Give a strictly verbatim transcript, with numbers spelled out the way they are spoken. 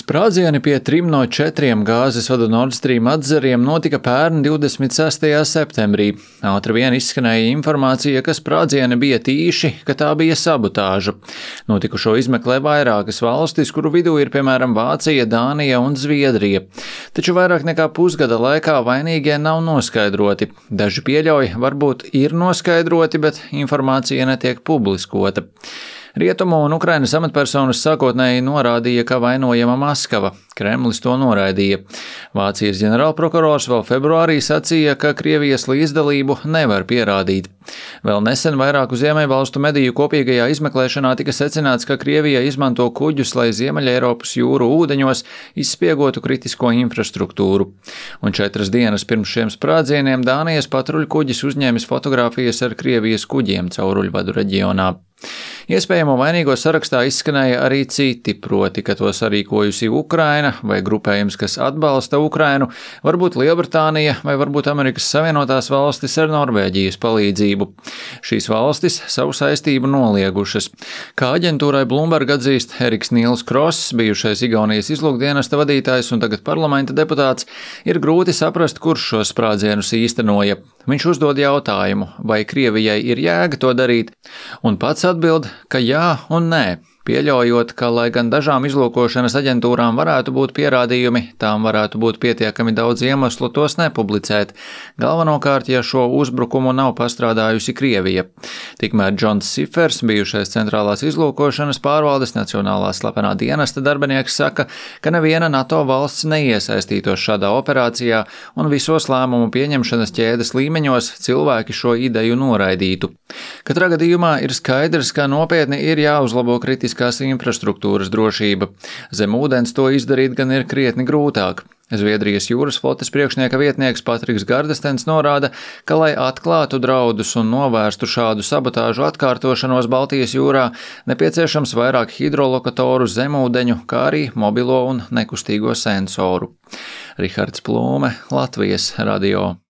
Sprādzieni pie trim no četriem gāzes vadu Nord Stream atzariem notika pērn divdesmit sestajā septembrī. Ātri vien izskanēja informācija, ka sprādzieni bija tīši, ka tā bija sabotāža. Notikušo izmeklē vairākas valstis, kuru vidū ir piemēram Vācija, Dānija un Zviedrija. Taču vairāk nekā pusgada laikā vainīgie nav noskaidroti. Daži pieļauj, varbūt ir noskaidroti, bet informācija netiek publiskota. Rietumu un Ukrainas amatpersonas sākotnēji norādīja, ka vainojama Maskava. Kremlis to noraidīja. Vācijas ģenerālprokurors vēl februārī sacīja, ka Krievijas līdzdalību nevar pierādīt. Vēl nesen vairāku Ziemeļvalstu mediju kopīgajā izmeklēšanā tika secināts, ka Krievija izmanto kuģus, lai Ziemeļeiropas jūru ūdeņos izspiegotu kritisko infrastruktūru. Un četras dienas pirms šiem sprādzieniem Dānijas patruļkuģis uzņēmis fotogrāfijas ar Krievijas kuģiem cauruļvadu reģionā. Iespējamo vainīgo sarakstā izskanēja arī citi, proti, ka to sarīkojusi Ukraina vai grupējums, kas atbalsta Ukrainu, varbūt Lielbritānija vai varbūt Amerikas Savienotās valstis ar Norvēģijas palīdzību. Šīs valstis savu saistību noliegušas. Kā aģentūrai Bloomberg atzīst Eriks Nīls Kross, bijušais Igaunijas izlūkdienesta vadītājs un tagad parlamenta deputāts, ir grūti saprast, kurš šos sprādzienus īstenoja. Viņš uzdod jautājumu, vai Krievijai ir jēga to darīt, un pats atbild, ka jā un nē, pieļaujot, ka, lai gan dažām izlūkošanas aģentūrām varētu būt pierādījumi, tām varētu būt pietiekami daudz iemeslu tos nepublicēt, galvenokārt, ja šo uzbrukumu nav pastrādājusi Krievija. Tikmēr Džons Sifers, bijušais centrālās izlūkošanas pārvaldes nacionālās slepenā dienesta darbinieks, saka, ka neviena NATO valsts neiesaistītos šādā operācijā un visos lēmumu pieņemšanas ķēdes līmeņos cilvēki šo ideju noraidītu. Katrā gadījumā ir skaidrs, ka nopietni ir jāuzlabo kritiski infrastruktūras drošība. Zem ūdens to izdarīt gan ir krietni grūtāk. Zviedrijas jūras flotes priekšnieka vietnieks Patriks Gardestens norāda, ka, lai atklātu draudus un novērstu šādu sabotāžu atkārtošanos Baltijas jūrā, nepieciešams vairāk hidrolokatoru, zemūdeņu, kā arī mobilo un nekustīgo sensoru. Rihards Plūme, Latvijas radio.